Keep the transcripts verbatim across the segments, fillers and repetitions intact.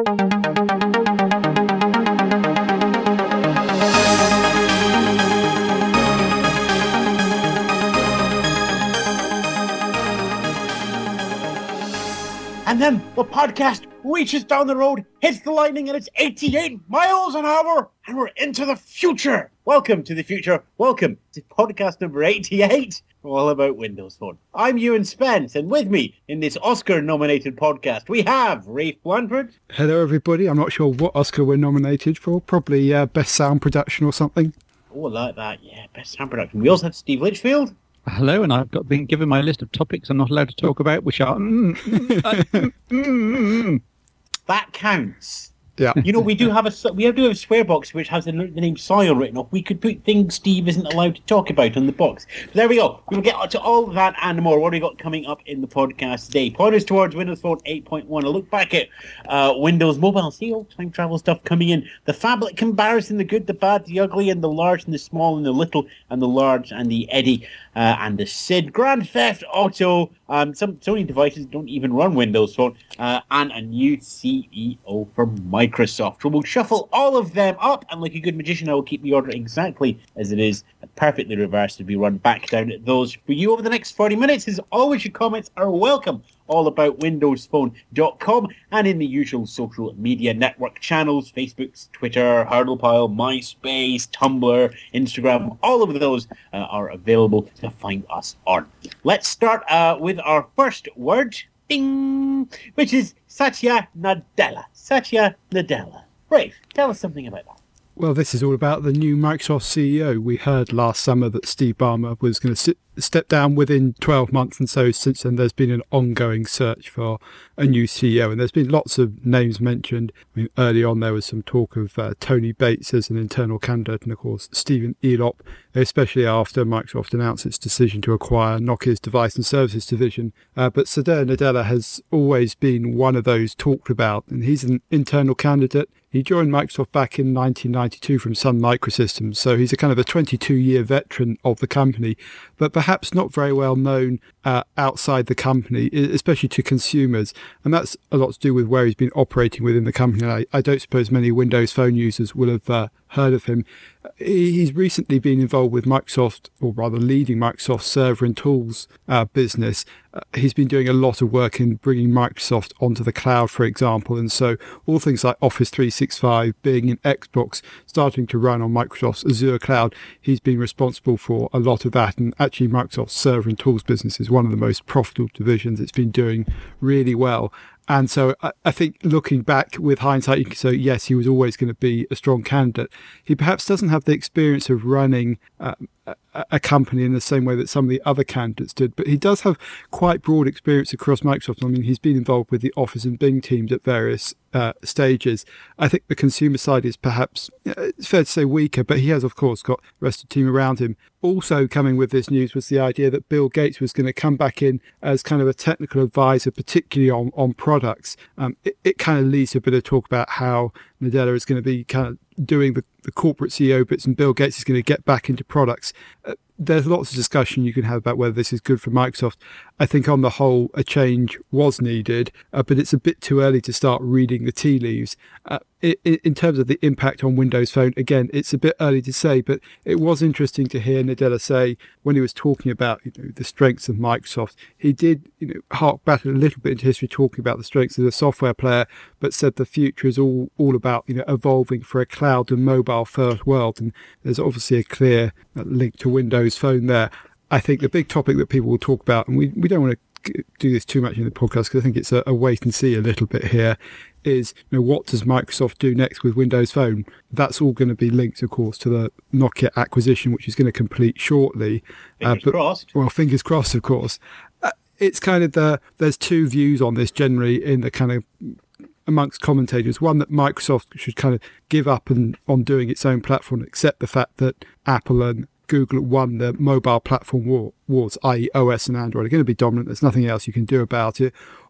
And then the podcast reaches down the road, hits the lightning, and it's eighty-eight miles an hour, and we're into the future. Welcome to the future. Welcome to podcast number eighty-eight, all about Windows Phone. I'm Ewan Spence, and with me in this Oscar-nominated podcast, we have Rafe Blanford. Hello, everybody. I'm not sure what Oscar we're nominated for. Probably uh, Best Sound Production or something. Oh, I like that. Yeah, Best Sound Production. We also have Steve Litchfield. Hello, and I've got been given my list of topics I'm not allowed to talk about, which are... Mm, mm, mm, mm, mm. That counts. Yeah. You know, we do have a we do have a swear box which has the, the name Soil written up. We could put things Steve isn't allowed to talk about on the box. But there we go. We'll get to all of that and more. What do we got coming up in the podcast today? Pointers towards Windows Phone eight point one. A look back at uh, Windows Mobile. See all time travel stuff coming in. The phablet comparison, the good, the bad, the ugly, and the large, and the small, and the little, and the large, and the Eddie, uh, and the Sid. Grand Theft Auto. Um, some Sony devices don't even run Windows Phone, uh, and a new C E O for Microsoft. We'll shuffle all of them up, and like a good magician, I will keep the order exactly as it is, perfectly reversed to be run back down at those for you over the next forty minutes. As always, your comments are welcome. All about windows phone dot com and in the usual social media network channels, Facebook, Twitter, Hurdlepile, MySpace, Tumblr, Instagram, all of those uh, are available to find us on. Let's start uh, with our first word, ding, which is Satya Nadella. Satya Nadella. Rafe, tell us something about that. Well, this is all about the new Microsoft C E O. We heard last summer that Steve Ballmer was going to sit, step down within twelve months, and so since then there's been an ongoing search for a new C E O, and there's been lots of names mentioned. I mean, early on there was some talk of uh, Tony Bates as an internal candidate, and of course Stephen Elop, especially after Microsoft announced its decision to acquire Nokia's Device and Services division. Uh, but Satya Nadella has always been one of those talked about, and he's an internal candidate. He joined Microsoft back in nineteen ninety-two from Sun Microsystems, so he's a kind of a twenty-two-year veteran of the company, but perhaps not very well known uh, outside the company, especially to consumers. And that's a lot to do with where he's been operating within the company. I, I don't suppose many Windows Phone users will have uh, heard of him. He's recently been involved with Microsoft, or rather leading Microsoft's server and tools uh, business. Uh, he's been doing a lot of work in bringing Microsoft onto the cloud, for example. And so all things like Office three sixty-five, being in Xbox, starting to run on Microsoft's Azure cloud, he's been responsible for a lot of that. And actually Microsoft's server and tools business is one of the most profitable divisions. It's been doing really well. And so I, I think looking back with hindsight, you can say, yes, he was always going to be a strong candidate. He perhaps doesn't have the experience of running uh, a, a company in the same way that some of the other candidates did, but he does have quite broad experience across Microsoft. I mean, he's been involved with the Office and Bing teams at various uh, stages. I think the consumer side is perhaps, it's fair to say, weaker, but he has, of course, got the rest of the team around him. Also coming with this news was the idea that Bill Gates was going to come back in as kind of a technical advisor, particularly on, on products. Um, it, it kind of leads to a bit of talk about how Nadella is going to be kind of doing the, the corporate C E O bits, and Bill Gates is going to get back into products. Uh, there's lots of discussion you can have about whether this is good for Microsoft. I think on the whole, a change was needed, uh, but it's a bit too early to start reading the tea leaves. Uh, in, in terms of the impact on Windows Phone, again, it's a bit early to say, but it was interesting to hear Nadella say, when he was talking about you know, the strengths of Microsoft, he did you know, hark back a little bit into history, talking about the strengths of the software player, but said the future is all, all about you know evolving for a cloud and mobile first world. And there's obviously a clear link to Windows Phone there. I think the big topic that people will talk about, and we, we don't want to do this too much in the podcast because I think it's a, a wait and see a little bit here, is you know what does Microsoft do next with Windows Phone? That's all going to be linked, of course, to the Nokia acquisition, which is going to complete shortly. Fingers uh, but, crossed. Well, fingers crossed, of course. Uh, it's kind of the, there's two views on this generally in the kind of amongst commentators. One, that Microsoft should kind of give up and, on doing its own platform, accept the fact that Apple and Google won the mobile platform war, wars, that is. O S and Android are going to be dominant. There's nothing else you can do about it.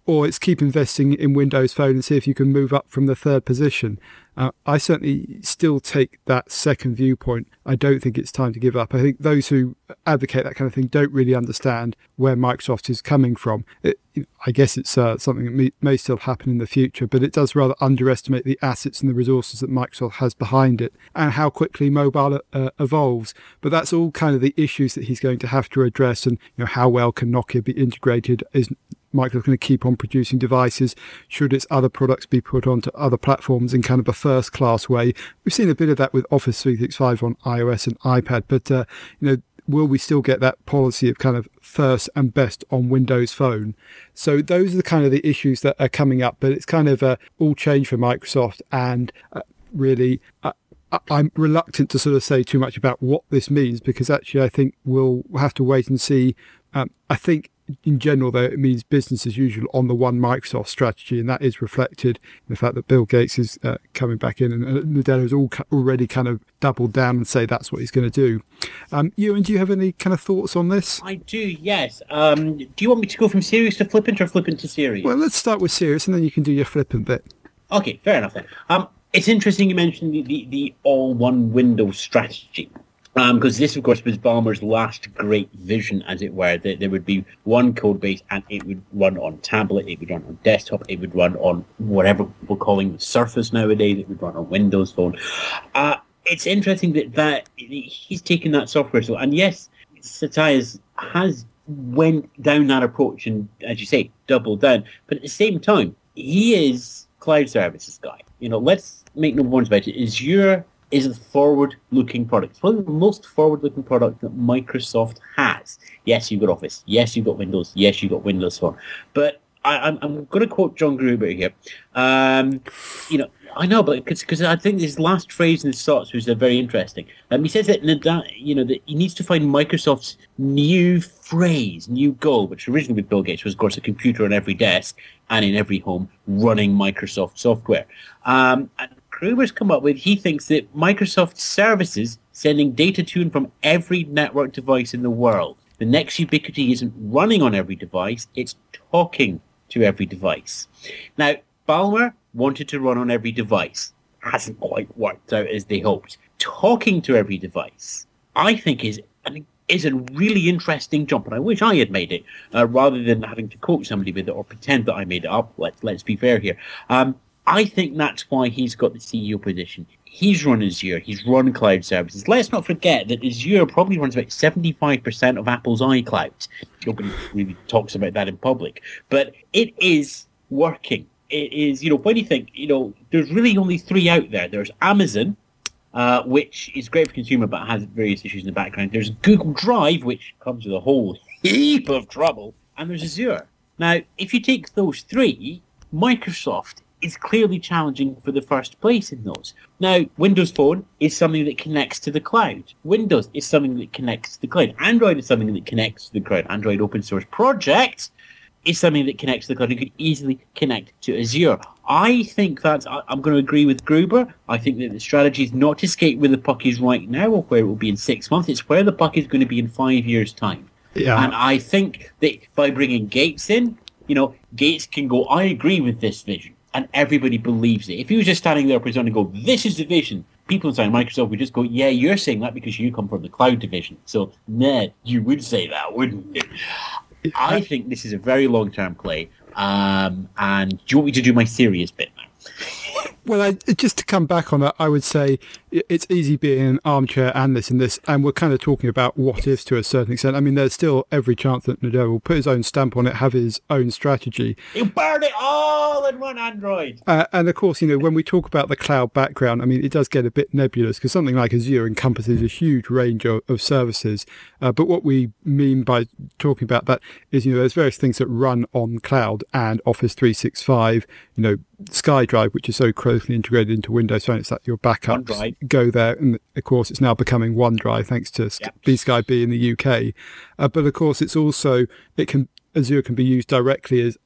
or it's keep investing in Windows Phone and see if you can move up from the third position. Uh, I certainly still take that second viewpoint. I don't think it's time to give up. I think those who advocate that kind of thing don't really understand where Microsoft is coming from. It, I guess it's uh, something that may, may still happen in the future, but it does rather underestimate the assets and the resources that Microsoft has behind it and how quickly mobile uh, evolves. But that's all kind of the issues that he's going to have to address, and you know, how well can Nokia be integrated? Is Microsoft going to keep on producing devices? Should its other products be put onto other platforms in kind of a first-class way? We've seen a bit of that with Office three sixty-five on iOS and iPad, but uh, you know, will we still get that policy of kind of first and best on Windows Phone? So those are the kind of the issues that are coming up, but it's kind of uh, all change for Microsoft, and uh, really uh, I'm reluctant to sort of say too much about what this means, because actually I think we'll have to wait and see. Um, I think in general, though, it means business as usual on the one Microsoft strategy, and that is reflected in the fact that Bill Gates is uh, coming back in, and uh, Nadella has all already kind of doubled down and say that's what he's going to do. Um, Ewan, do you have any kind of thoughts on this? I do, yes. Um, do you want me to go from serious to flippant or flippant to serious? Well, let's start with serious, and then you can do your flippant bit. Okay, fair enough then. Um, it's interesting you mentioned the, the, the all-one Windows strategy. Um, because this, of course, was Ballmer's last great vision, as it were, that there would be one code base and it would run on tablet, it would run on desktop, it would run on whatever we're calling the Surface nowadays, it would run on Windows Phone. Uh, it's interesting that, that he's taken that software, so, and yes, Satya has, has went down that approach and, as you say, doubled down, but at the same time, he is cloud services guy. You know, let's make no bones about it. Azure is a forward-looking product. It's one of the most forward-looking products that Microsoft has. Yes, you've got Office. Yes, you've got Windows. Yes, you've got Windows Phone. But I, I'm, I'm going to quote John Gruber here. Um, you know, I know, but because I think his last phrase in his thoughts was uh, very interesting. Um, he says that, you know, that he needs to find Microsoft's new phrase, new goal, which originally with Bill Gates was, of course, a computer on every desk and in every home running Microsoft software. Um, and Gruber's come up with, he thinks that Microsoft services sending data to and from every network device in the world. The next ubiquity isn't running on every device, it's talking to every device. Now, Ballmer wanted to run on every device. Hasn't quite worked out as they hoped. Talking to every device, I think, is an, is a really interesting jump, and I wish I had made it, uh, rather than having to quote somebody with it or pretend that I made it up. Let's, let's be fair here. Um, I think that's why he's got the C E O position. He's run Azure. He's run cloud services. Let's not forget that Azure probably runs about seventy-five percent of Apple's iCloud. Nobody really talks about that in public. But it is working. It is, you know, when you think, you know, there's really only three out there. There's Amazon, uh, which is great for consumer but has various issues in the background. There's Google Drive, which comes with a whole heap of trouble. And there's Azure. Now, if you take those three, Microsoft is clearly challenging for the first place in those. Now, Windows Phone is something that connects to the cloud. Windows is something that connects to the cloud. Android is something that connects to the cloud. Android Open Source Project is something that connects to the cloud and could easily connect to Azure. I think that's, I'm going to agree with Gruber. I think that the strategy is not to skate where the puck is right now or where it will be in six months. It's where the puck is going to be in five years' time. Yeah. And I think that by bringing Gates in, you know, Gates can go, I agree with this vision. And everybody believes it. If he was just standing there presenting and go, this is the vision, people inside Microsoft would just go, yeah, you're saying that because you come from the cloud division. So, Ned, you would say that, wouldn't you? I think this is a very long-term play. Um, and do you want me to do my serious bit now? Well, I, just to come back on that, I would say it's easy being an armchair analyst in this, and we're kind of talking about what ifs to a certain extent. I mean, there's still every chance that Nadella will put his own stamp on it, have his own strategy. He'll burn it all and run Android. Uh, and of course, you know, when we talk about the cloud background, I mean, it does get a bit nebulous because something like Azure encompasses a huge range of, of services. Uh, but what we mean by talking about that is, you know, there's various things that run on cloud and Office three sixty-five, you know, SkyDrive, which is so closely integrated into Windows Phone, it's that your backups OneDrive. Go there. And of course, it's now becoming OneDrive thanks to yep. BSkyB in the U K. Uh, but of course, it's also, it can Azure can be used directly as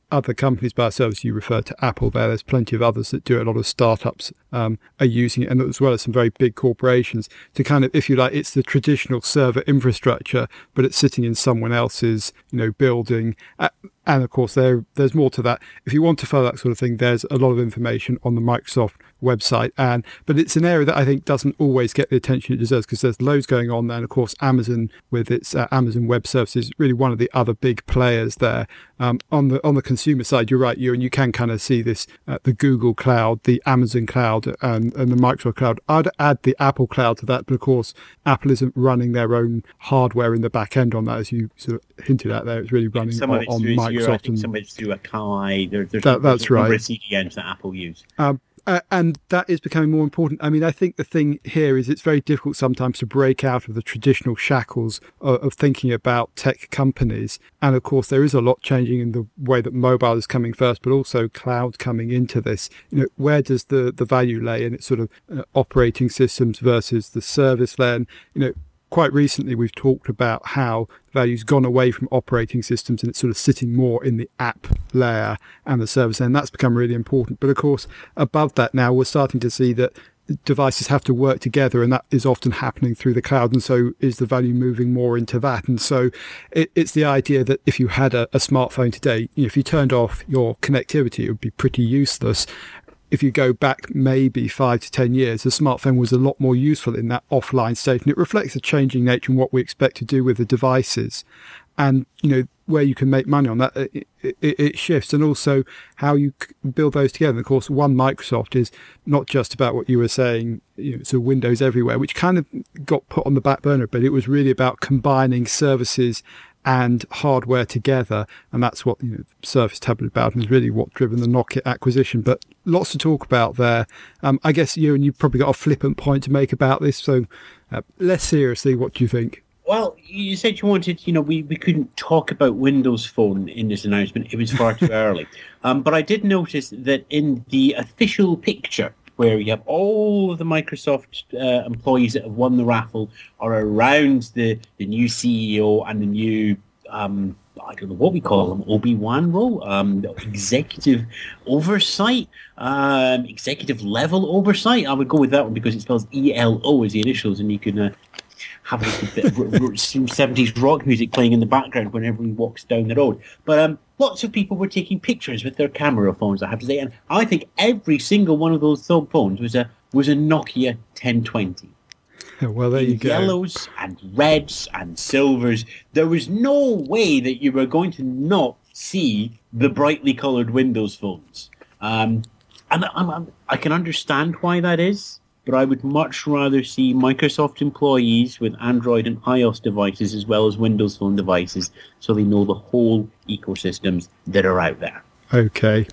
other companies. By service, you refer to Apple there. There's plenty of others that do it. A lot of startups um, are using it, and as well as some very big corporations to kind of, if you like, it's the traditional server infrastructure, but it's sitting in someone else's, you know, building. Uh, And of course, there there's more to that. If you want to follow that sort of thing, there's a lot of information on the Microsoft website. And but it's an area that I think doesn't always get the attention it deserves, because there's loads going on there. And of course, Amazon with its uh, Amazon Web Services is really one of the other big players there. Um, on the on the consumer side, you're right, you and you can kind of see this: uh, the Google Cloud, the Amazon Cloud, and, and the Microsoft Cloud. I'd add the Apple Cloud to that, but of course, Apple isn't running their own hardware in the back end on that, as you sort of hinted at there. It's really running some on, of it's on through Microsoft. Azure, I think some of it's through Akai. There, there's that, that's there's right. Number of C D Ns that Apple use. Um, Uh, and that is becoming more important. I mean, I think the thing here is it's very difficult sometimes to break out of the traditional shackles of, of thinking about tech companies. And of course, there is a lot changing in the way that mobile is coming first, but also cloud coming into this. You know, where does the, the value lay in its sort of uh, operating systems versus the service layer? And, you know, quite recently, we've talked about how value's gone away from operating systems and it's sort of sitting more in the app layer and the service layer, and that's become really important. But of course, above that now, we're starting to see that devices have to work together, and that is often happening through the cloud, and so is the value moving more into that. And so it, it's the idea that if you had a, a smartphone today, you know, if you turned off your connectivity, it would be pretty useless. If you go back maybe five to ten years, the smartphone was a lot more useful in that offline state, and it reflects the changing nature and what we expect to do with the devices. And, you know, where you can make money on that, it, it, it shifts, and also how you build those together. And of course, One Microsoft is not just about what you were saying, you know, so Windows everywhere, which kind of got put on the back burner, but it was really about combining services and hardware together, and that's what, you know, Surface Tablet about, and is really what driven the Nokia acquisition. But lots to talk about there. Um, I guess you and you've probably got a flippant point to make about this. So, uh, less seriously, what do you think? Well, you said you wanted, you know, we, we couldn't talk about Windows Phone in this announcement. It was far too early. Um, but I did notice that in the official picture, where you have all of the Microsoft uh, employees that have won the raffle are around the, the new C E O and the new, um, I don't know what we call them, Obi-Wan role, um, executive oversight, um, executive level oversight. I would go with that one because it spells E L O as the initials, and you can uh, have a little bit of seventies rock music playing in the background whenever he walks down the road. But um, lots of people were taking pictures with their camera phones, I have to say, and I think every single one of those phones was a was a Nokia ten twenty. Well, there in you go. Yellows and reds and silvers. There was no way that you were going to not see the brightly coloured Windows phones. Um, and I'm, I'm, I can understand why that is, but I would much rather see Microsoft employees with Android and iOS devices as well as Windows Phone devices, so they know the whole ecosystems that are out there. Okay.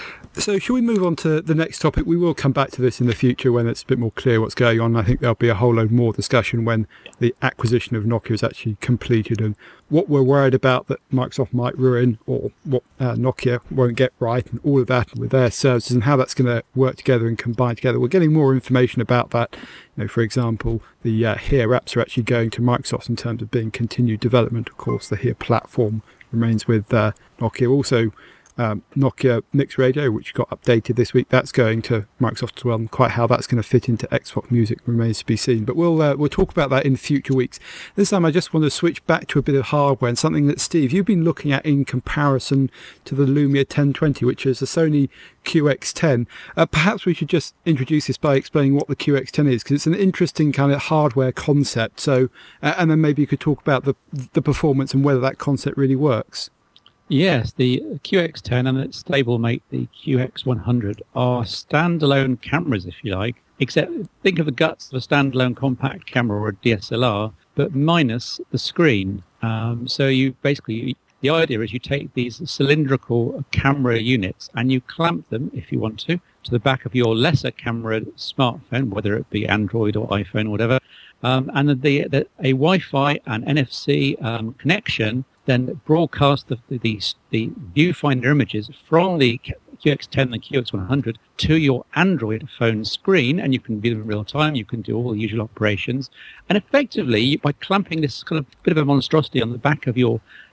So shall we move on to the next topic? We will come back to this in the future when it's a bit more clear what's going on. I think there'll be a whole load more discussion when the acquisition of Nokia is actually completed, and what we're worried about that Microsoft might ruin, or what uh, Nokia won't get right, and all of that with their services and how that's going to work together and combine together. We're getting more information about that. You know, for example, the uh, Here apps are actually going to Microsoft in terms of being continued development. Of course, the Here platform remains with uh, Nokia. Also, Um, Nokia Mix Radio, which got updated this week, that's going to Microsoft as well, and quite how that's going to fit into Xbox Music remains to be seen. But we'll uh, we'll talk about that in future weeks. This time I just want to switch back to a bit of hardware and something that, Steve, you've been looking at in comparison to the Lumia ten twenty, which is a Sony Q X ten. Uh, perhaps we should just introduce this by explaining what the Q X ten is, because it's an interesting kind of hardware concept. So, uh, and then maybe you could talk about the the performance and whether that concept really works. Yes, the Q X ten and its stablemate, the Q X one hundred, are standalone cameras, if you like, except think of the guts of a standalone compact camera or a D S L R, but minus the screen. Um, so you basically, the idea is you take these cylindrical camera units and you clamp them, if you want to, to the back of your lesser camera smartphone, whether it be Android or iPhone or whatever, um, and the, the, a Wi-Fi and N F C um, connection then broadcast the, the, the viewfinder images from the Q X ten and the Q X one hundred to your Android phone screen, and you can view them in real time. You can do all the usual operations. And effectively, by clamping this kind of bit of a monstrosity on the back of your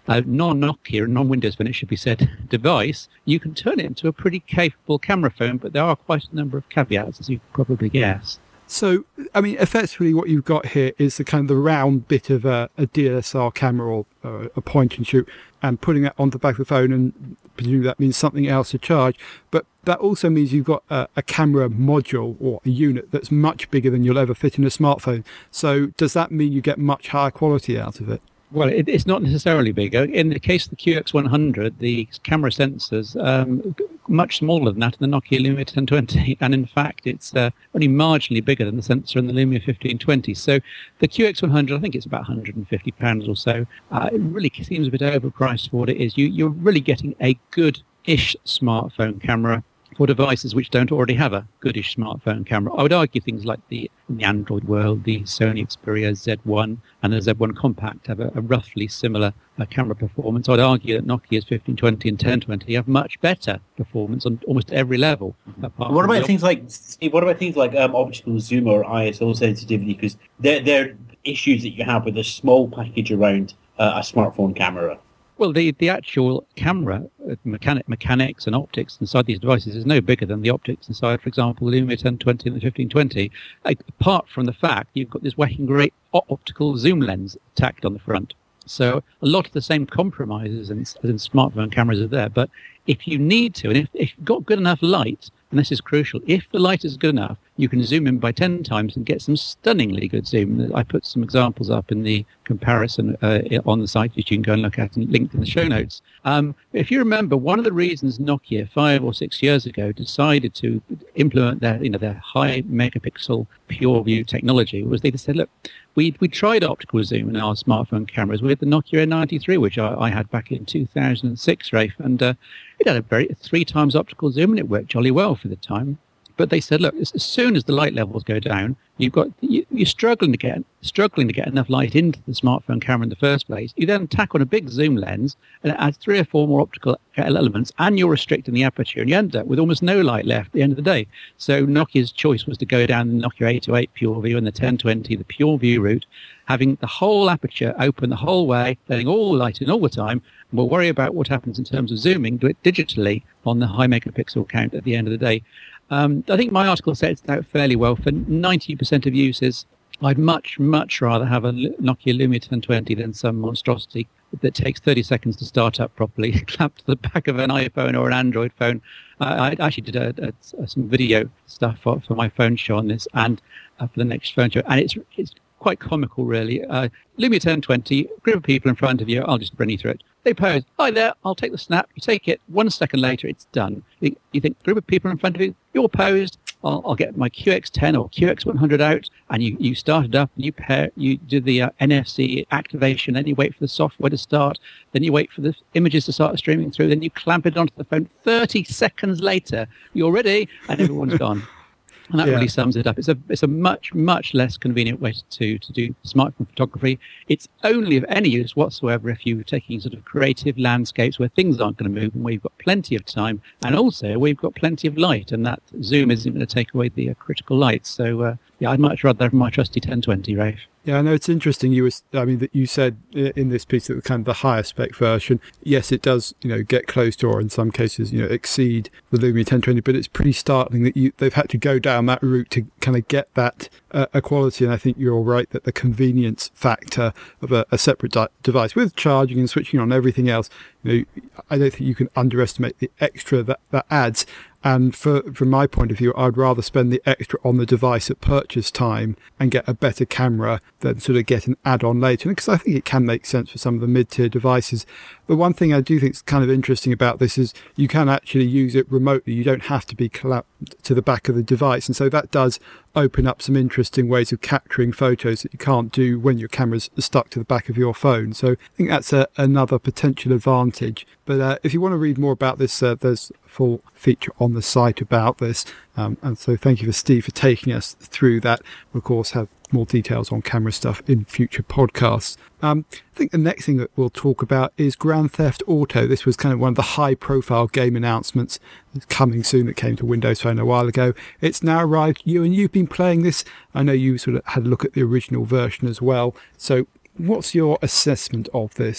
a non-Nokia, non-Windows Phone, it should be said, device, you can turn it into a pretty capable camera phone, but there are quite a number of caveats, as you probably guess. So, I mean, effectively what you've got here is the kind of the round bit of a, a D S L R camera or uh, a point and shoot, and putting that on the back of the phone, and presumably that means something else to charge. But that also means you've got a, a camera module or a unit that's much bigger than you'll ever fit in a smartphone. So does that mean you get much higher quality out of it? Well, it, it's not necessarily bigger. In the case of the Q X one hundred, the camera sensors um, much smaller than that in the Nokia Lumia ten twenty, and in fact, it's uh, only marginally bigger than the sensor in the Lumia fifteen twenty. So the Q X one hundred, I think it's about one hundred fifty pounds or so. Uh, it really seems a bit overpriced for what it is. You, you're really getting a good-ish smartphone camera for devices which don't already have a goodish smartphone camera. I would argue things like the in the Android world, the Sony Xperia Z one and the Z one Compact have a, a roughly similar uh, camera performance. I'd argue that Nokia's fifteen twenty and ten twenty have much better performance on almost every level. Apart what about things like Steve, what about things like um, optical zoom or I S O sensitivity? Because they're, they're issues that you have with a small package around uh, a smartphone camera. Well, the, the actual camera uh, mechanic, mechanics and optics inside these devices is no bigger than the optics inside, for example, the Lumia ten twenty and the fifteen twenty, like, apart from the fact you've got this whacking great optical zoom lens tacked on the front. So a lot of the same compromises in, as in smartphone cameras are there. But if you need to, and if, if you've got good enough light, and this is crucial, if the light is good enough, you can zoom in by ten times and get some stunningly good zoom. I put some examples up in the comparison uh, on the site, which you can go and look at and linked in the show notes. Um, if you remember, one of the reasons Nokia five or six years ago decided to implement their, you know, their high megapixel pure view technology was they said, look, we we tried optical zoom in our smartphone cameras with the Nokia N ninety-three, which I, I had back in two thousand six, Rafe, and uh, it had a very three times optical zoom, and it worked jolly well for the time. But they said, look, as soon as the light levels go down, you've got you, you're struggling to get struggling to get enough light into the smartphone camera in the first place. You then tack on a big zoom lens and it adds three or four more optical elements, and you're restricting the aperture, and you end up with almost no light left at the end of the day. So Nokia's choice was to go down the Nokia eight oh eight PureView and the ten twenty, the PureView route, having the whole aperture open the whole way, letting all the light in all the time. And we'll worry about what happens in terms of zooming, do it digitally on the high megapixel count at the end of the day. Um, I think my article sets it out fairly well. For ninety percent of users, I'd much, much rather have a Nokia Lumia ten twenty than some monstrosity that takes thirty seconds to start up properly, clamped to the back of an iPhone or an Android phone. Uh, I actually did a, a, some video stuff for, for my phone show on this and uh, for the next phone show, and it's it's quite comical, really. Uh, Lumia ten twenty, group of people in front of you, I'll just bring you through it. They pose, hi there, I'll take the snap. You take it, one second later, it's done. You, you think, group of people in front of you, you're posed, I'll, I'll get my Q X ten or Q X one hundred out, and you, you start it up, and you pair, you do the uh, N F C activation, then you wait for the software to start, then you wait for the images to start streaming through, then you clamp it onto the phone. thirty seconds later, you're ready, and everyone's gone. And that yeah. really sums it up. It's a it's a much, much less convenient way to, to do smartphone photography. It's only of any use whatsoever if you're taking sort of creative landscapes where things aren't going to move and where you've got plenty of time, and also where you've got plenty of light, and that zoom isn't going to take away the uh, critical light. So, uh, yeah, I'd much rather have my trusty ten twenty, Rafe. Yeah, I know it's interesting. You were, I mean, that you said in this piece that the kind of the higher spec version, yes, it does, you know, get close to, or in some cases, you know, exceed the Lumia ten twenty. But it's pretty startling that you they've had to go down that route to kind of get that uh, equality. And I think you're right that the convenience factor of a, a separate di- device with charging and switching on everything else, you know, I don't think you can underestimate the extra that that adds. And for, from my point of view, I'd rather spend the extra on the device at purchase time and get a better camera than sort of get an add-on later. Because I think it can make sense for some of the mid-tier devices. The one thing I do think is kind of interesting about this is you can actually use it remotely. You don't have to be clamped to the back of the device. And so that does open up some interesting ways of capturing photos that you can't do when your camera's stuck to the back of your phone. So I think that's a, another potential advantage. But uh, if you want to read more about this, uh, there's a full feature on the site about this. Um, and so thank you for Steve for taking us through that. We'll, of course, have more details on camera stuff in future podcasts. Um, I think the next thing that we'll talk about is Grand Theft Auto. This was kind of one of the high-profile game announcements that's coming soon that came to Windows Phone a while ago. It's now arrived. You and you've been playing this. I know you sort of had a look at the original version as well. So what's your assessment of this?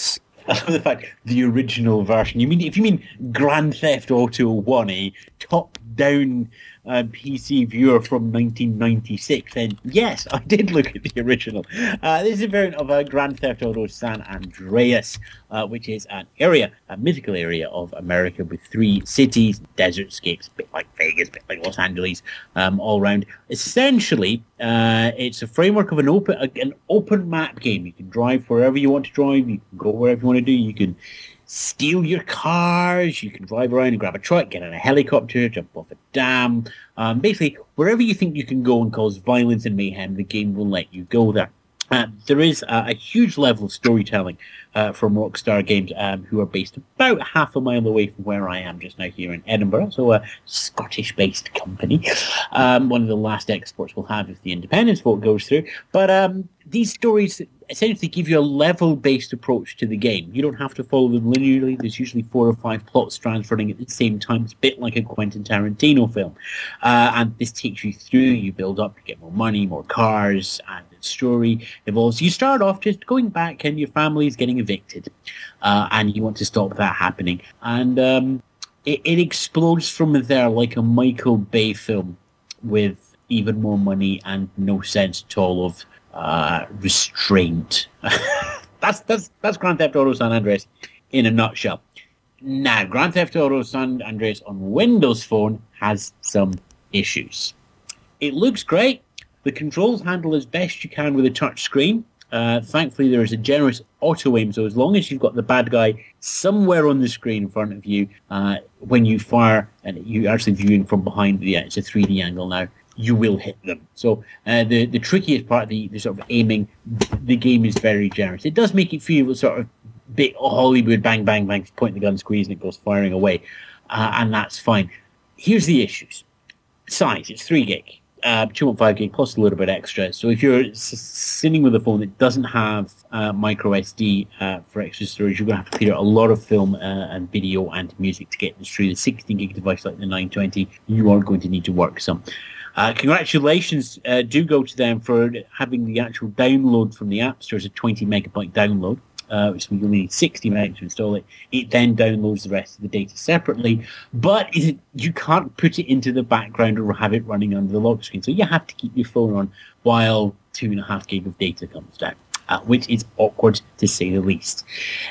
I love the fact the original version. You mean if you mean Grand Theft Auto One, a top-down uh, P C viewer from nineteen ninety-six, then yes, I did look at the original. Uh, this is a variant of uh, Grand Theft Auto San Andreas, uh, which is an area, a mythical area of America with three cities, desertscapes, a bit like Vegas, a bit like Los Angeles, um, all around. Essentially, uh, it's a framework of an open, an open map game. You can drive wherever you want to drive. You can go wherever you want to do. You can steal your cars, you can drive around and grab a truck, get in a helicopter, jump off a dam. Um, basically, wherever you think you can go and cause violence and mayhem, the game will let you go there. Uh, there is uh, a huge level of storytelling uh, from Rockstar Games, um, who are based about half a mile away from where I am just now here in Edinburgh, so a Scottish-based company. Um, one of the last exports we'll have if the independence vote goes through. But um, these stories essentially give you a level-based approach to the game. You don't have to follow them linearly. There's usually four or five plot strands running at the same time. It's a bit like a Quentin Tarantino film. Uh, and this takes you through. You build up, you get more money, more cars, and the story evolves. You start off just going back and your family's getting evicted. Uh, and you want to stop that happening. And um, it, it explodes from there like a Michael Bay film with even more money and no sense at all of Uh, restraint. that's that's that's Grand Theft Auto San Andreas in a nutshell. Now, Grand Theft Auto San Andreas on Windows Phone has some issues. It looks great. The controls handle as best you can with a touch screen. Uh, thankfully, there is a generous auto aim, so as long as you've got the bad guy somewhere on the screen in front of you, uh, when you fire, and you're actually viewing from behind, yeah, it's a three D angle now, you will hit them. So uh, the the trickiest part, the, the sort of aiming, the game is very generous. It does make it feel sort of bit Hollywood, bang, bang, bang, point the gun, squeeze, and it goes firing away. Uh, and that's fine. Here's the issues. Size, it's three gig. Uh, two point five gig plus a little bit extra. So if you're s- sitting with a phone that doesn't have uh, micro S D uh, for extra storage, you're going to have to clear out a lot of film uh, and video and music to get this through. The sixteen gig device like the nine twenty, you are going to need to work some. Uh, congratulations uh, do go to them for having the actual download from the App Store as a twenty megabyte download, uh, which means you'll need sixty megs to install it. It then downloads the rest of the data separately, but it, you can't put it into the background or have it running under the lock screen. So you have to keep your phone on while two and a half gig of data comes down, uh, which is awkward to say the least.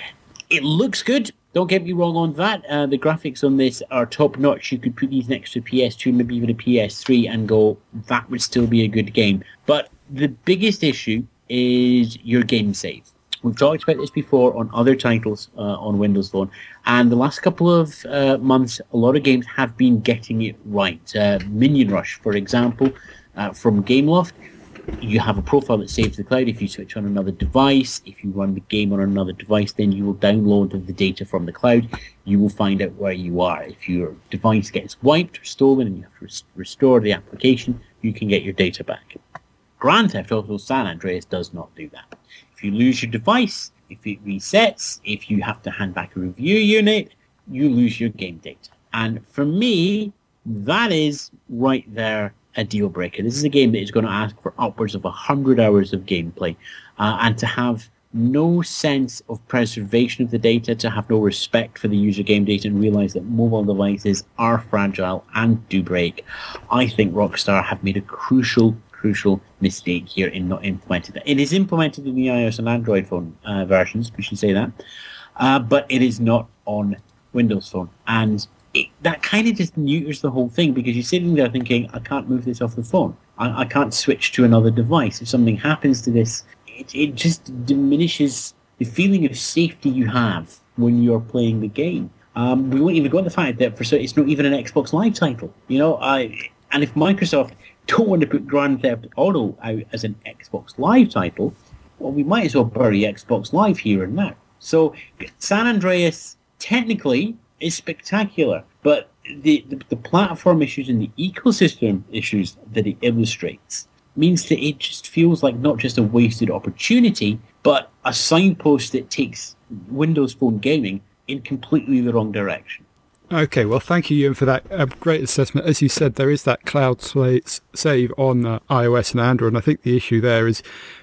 It looks good. Don't get me wrong on that. Uh, the graphics on this are top-notch. You could put these next to a P S two, maybe even a P S three, and go, that would still be a good game. But the biggest issue is your game save. We've talked about this before on other titles uh, on Windows Phone, and the last couple of uh, months, a lot of games have been getting it right. Uh, Minion Rush, for example, uh, from Gameloft. You have a profile that saves the cloud. If you switch on another device, if you run the game on another device, then you will download the data from the cloud. You will find out where you are. If your device gets wiped or stolen and you have to res- restore the application, you can get your data back. Grand Theft Auto San Andreas does not do that. If you lose your device, if it resets, if you have to hand back a review unit, you lose your game data. And for me, that is right there a deal breaker. This is a game that is going to ask for upwards of one hundred hours of gameplay, uh, and to have no sense of preservation of the data, to have no respect for the user game data, and realize that mobile devices are fragile and do break. I think Rockstar have made a crucial, crucial mistake here in not implementing that. It is implemented in the iOS and Android phone uh, versions, we should say that, uh, but it is not on Windows Phone. And It, that kind of just neuters the whole thing, because you're sitting there thinking, I can't move this off the phone. I, I can't switch to another device. If something happens to this, it, it just diminishes the feeling of safety you have when you're playing the game. Um, we won't even go on the fact that for so it's not even an Xbox Live title. You know, I and if Microsoft don't want to put Grand Theft Auto out as an Xbox Live title, well, we might as well bury Xbox Live here and now. So San Andreas, technically, is spectacular, but the, the the platform issues and the ecosystem issues that it illustrates means that it just feels like not just a wasted opportunity, but a signpost that takes Windows Phone gaming in completely the wrong direction. Okay, well, thank you, Ewan, for that uh, great assessment. As you said, there is that cloud save on uh, iOS and Android, and I think the issue there is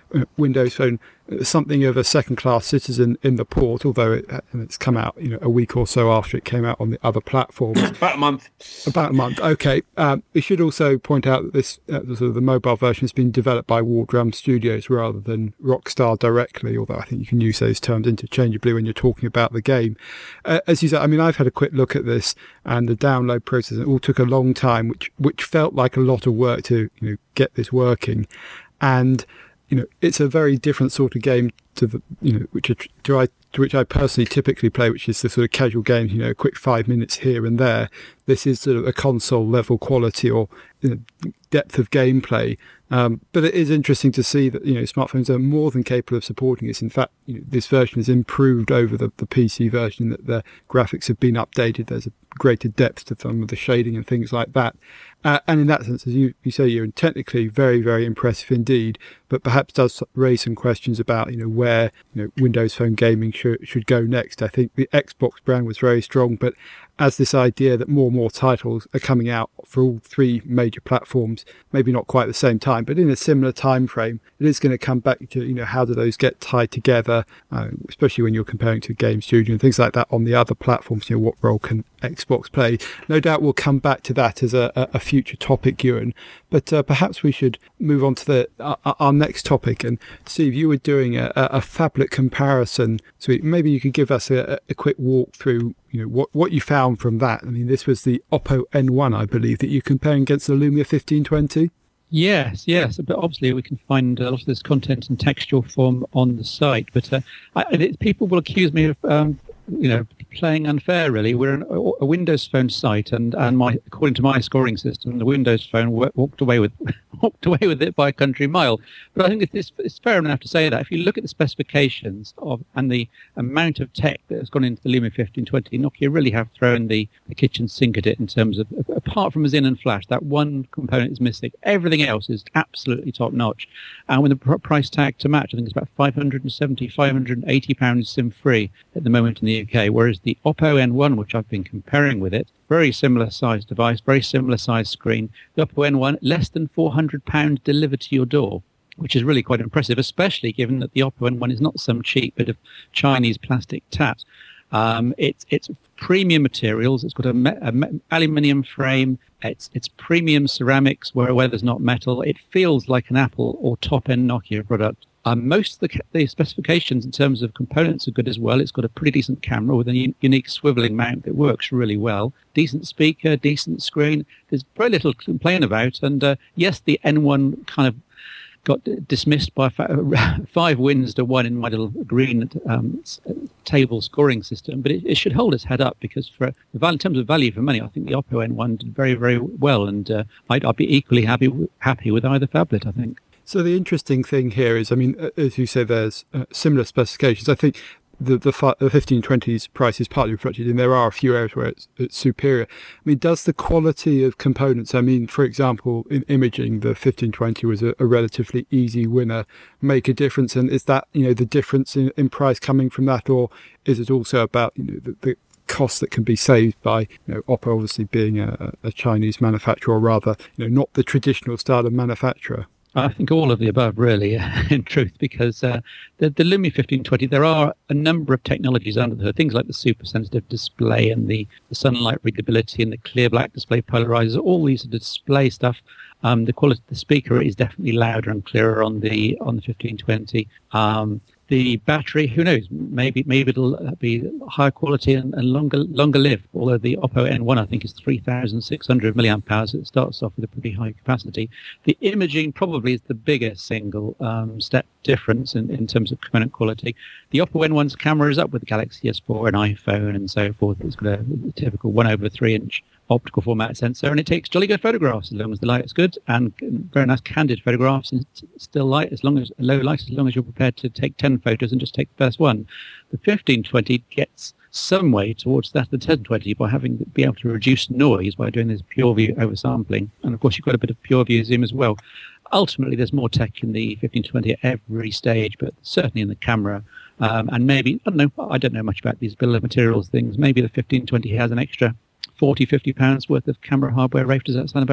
uh, Windows Phone something of a second-class citizen in the port, although it, and it's come out, you know, a week or so after it came out on the other platforms. About a month. About a month. Okay. Um, we should also point out that this uh, the, sort of the mobile version has been developed by War Drum Studios rather than Rockstar directly, although I think you can use those terms interchangeably when you're talking about the game. Uh, as you said, I mean, I've had a quick look at this, and the download process, it all took a long time, which which felt like a lot of work to, you know, get this working. And you know, it's a very different sort of game to the, you know, which to I to which I personally typically play, which is the sort of casual games, you know, a quick five minutes here and there. This is sort of a console level quality or, you know, depth of gameplay. Um, but it is interesting to see that, you know, smartphones are more than capable of supporting this. In fact, you know, this version has improved over the, the P C version, that the graphics have been updated. There's a greater depth to some of the shading and things like that. Uh, and in that sense, as you, you say, you're technically very, very impressive indeed, but perhaps does raise some questions about, you know, where, you know, Windows Phone gaming should, should go next. I think the Xbox brand was very strong, but as this idea that more and more titles are coming out for all three major platforms, maybe not quite at the same time, but in a similar time frame, it is going to come back to, you know, how do those get tied together, uh, especially when you're comparing to Game Studio and things like that on the other platforms. You know, what role can Xbox play? No doubt we'll come back to that as a, a future topic, Ewan. But uh, perhaps we should move on to the uh, our next topic. And Steve, you were doing a, a phablet comparison, so maybe you could give us a, a quick walk through, you know, what, what you found from that. I mean, this was the Oppo N one, I believe, that you're comparing against the Lumia fifteen twenty. Yes, yes, but obviously we can find a lot of this content in textual form on the site. But uh, I, it, people will accuse me of, um, you know, playing unfair. Really, we're an, a Windows Phone site, and, and my according to my scoring system, the Windows Phone w- walked away with walked away with it by a country mile. But I think it's, it's fair enough to say that if you look at the specifications of and the amount of tech that has gone into the Lumia fifteen twenty, Nokia really have thrown the, the kitchen sink at it in terms of, apart from Zin and Flash, that one component is missing. Everything else is absolutely top notch, and with the pr- price tag to match, I think it's about five hundred seventy, five hundred eighty pounds SIM free at the moment in the U K. Whereas the Oppo N one, which I've been comparing with it, very similar size device, very similar size screen. The Oppo N one, less than four hundred pounds delivered to your door, which is really quite impressive, especially given that the Oppo N one is not some cheap bit of Chinese plastic tat. Um, it's it's premium materials. It's got a, me- a me- aluminium frame. It's it's premium ceramics where where there's not metal. It feels like an Apple or top-end Nokia product. Um, most of the, the specifications in terms of components are good as well. It's got a pretty decent camera with a un- unique swiveling mount that works really well. Decent speaker, decent screen. There's very little to complain about. And uh, yes, the N one kind of got dismissed by fa- five wins to one in my little green um, table scoring system, but it, it should hold its head up, because for the value, in terms of value for money, I think the Oppo N one did very, very well, and uh, I'd, I'd be equally happy happy with either phablet, I think. So the interesting thing here is, I mean, as you say, there's uh, similar specifications. I think the the, fi- the fifteen twenty's price is partly reflected in there are a few areas where it's, it's superior. I mean, does the quality of components, I mean, for example, in imaging, the fifteen twenty was a, a relatively easy winner, make a difference? And is that, you know, the difference in, in price coming from that, or is it also about, you know, the, the cost that can be saved by, you know, Oppo obviously being a, a Chinese manufacturer, or rather, you know, not the traditional style of manufacturer? I think all of the above, really, in truth, because uh, the, the Lumia fifteen twenty, there are a number of technologies under the hood, things like the super sensitive display and the, the sunlight readability and the clear black display polarizers, all these display stuff. Um, the quality of the speaker is definitely louder and clearer on the on the fifteen twenty. Um, the battery, who knows? Maybe maybe it'll be higher quality and, and longer longer lived. Although the Oppo N one, I think, is three thousand six hundred milliamp hours. It starts off with a pretty high capacity. The imaging probably is the biggest single um, step difference in, in terms of component quality. The Oppo N one's camera is up with the Galaxy S four and iPhone and so forth. It's got a, a typical one over three inch optical format sensor, and it takes jolly good photographs as long as the light is good, and very nice candid photographs, and it's still light as long as low light as long as you're prepared to take ten photos and just take the first one. The fifteen twenty gets some way towards that of the ten twenty by having be able to reduce noise by doing this pure view oversampling, and of course you've got a bit of pure view zoom as well. Ultimately, there's more tech in the fifteen twenty at every stage, but certainly in the camera. Um, and maybe, I don't know, I don't know much about these bill of materials things. Maybe the fifteen twenty has an extra forty, fifty pounds worth of camera hardware. Rafe, does that sound about right?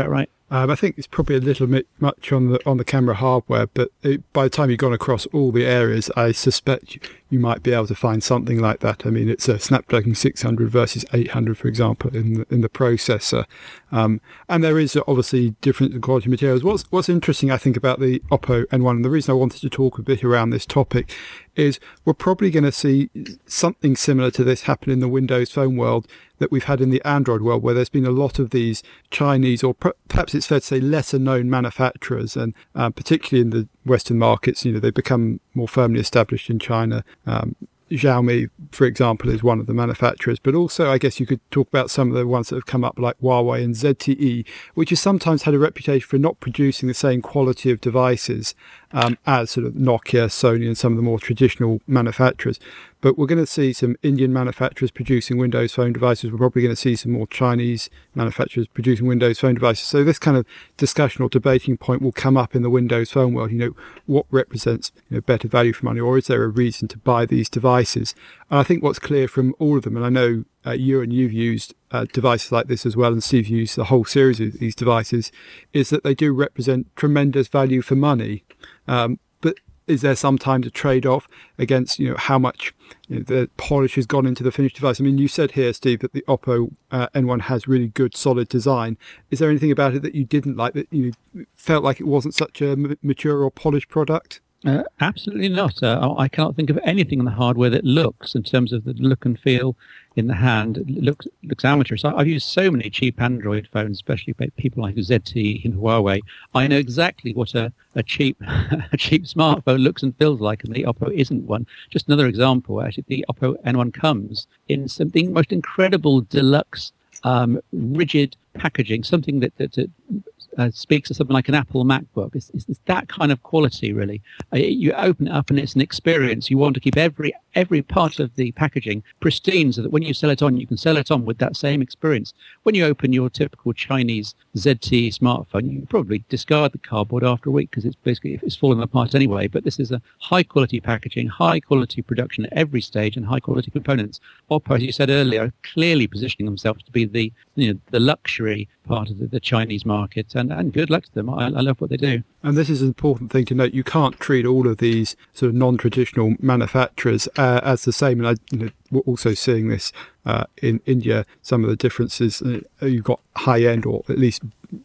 Um, I think it's probably a little bit much on the on the camera hardware, but it, by the time you've gone across all the areas, I suspect you, you might be able to find something like that. I mean, it's a Snapdragon six hundred versus eight hundred, for example, in the, in the processor, um, and there is obviously difference in quality materials. What's what's interesting, I think, about the Oppo N one, and the reason I wanted to talk a bit around this topic, is we're probably going to see something similar to this happen in the Windows Phone world that we've had in the Android world, where there's been a lot of these Chinese, or per- perhaps it's fair to say lesser known manufacturers, and uh, particularly in the Western markets, you know, they've become more firmly established in China. Um, Xiaomi, for example, is one of the manufacturers, but also I guess you could talk about some of the ones that have come up like Huawei and Z T E, which has sometimes had a reputation for not producing the same quality of devices um, as sort of Nokia, Sony and some of the more traditional manufacturers. But we're going to see some Indian manufacturers producing Windows Phone devices. We're probably going to see some more Chinese manufacturers producing Windows Phone devices. So this kind of discussion or debating point will come up in the Windows Phone world. You know, what represents, you know, better value for money, or is there a reason to buy these devices? And I think what's clear from all of them, and I know uh, you and you've used uh, devices like this as well, and Steve used the whole series of these devices, is that they do represent tremendous value for money. Um, but is there sometimes a trade-off against, you know, how much, you know, the polish has gone into the finished device? I mean, you said here, Steve, that the Oppo uh, N one has really good, solid design. Is there anything about it that you didn't like, that you felt like it wasn't such a m- mature or polished product? Uh, absolutely not. Uh, I cannot think of anything in the hardware that looks, in terms of the look and feel in the hand, it looks looks amateurish. So I've used so many cheap Android phones, especially by people like Z T E and Huawei. I know exactly what a, a cheap a cheap smartphone looks and feels like, and the Oppo isn't one. Just another example, actually, the Oppo N one comes in something most incredible, deluxe, um, rigid packaging, something that, that, that Uh, speaks to something like an Apple MacBook. It's, it's, it's that kind of quality, really. Uh, you open it up and it's an experience. You want to keep every every part of the packaging pristine, so that when you sell it on, you can sell it on with that same experience. When you open your typical Chinese Z T E smartphone, you probably discard the cardboard after a week, because it's basically it's falling apart anyway. But this is a high-quality packaging, high-quality production at every stage, and high-quality components. Oppo, as you said earlier, are clearly positioning themselves to be the, you know, the luxury part of the, the Chinese market, and, and good luck to them. I, I love what they do. And this is an important thing to note. You can't treat all of these sort of non-traditional manufacturers uh, as the same. And I, you know, we're also seeing this uh, in India. Some of the differences, uh, you've got high-end, or at least